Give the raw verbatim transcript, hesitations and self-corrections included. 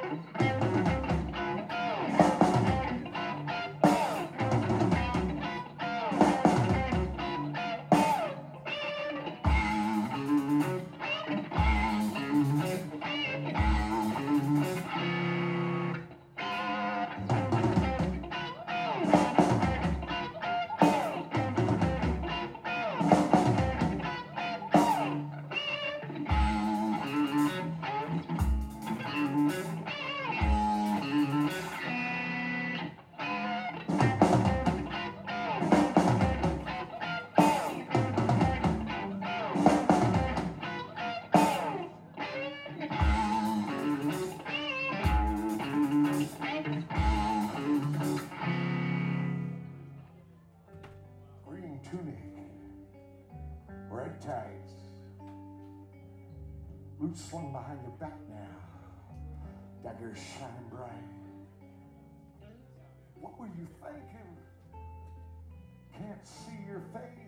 Red tights. Boots slung behind your back now. Daggers shining bright. What were you thinking? Can't see your face.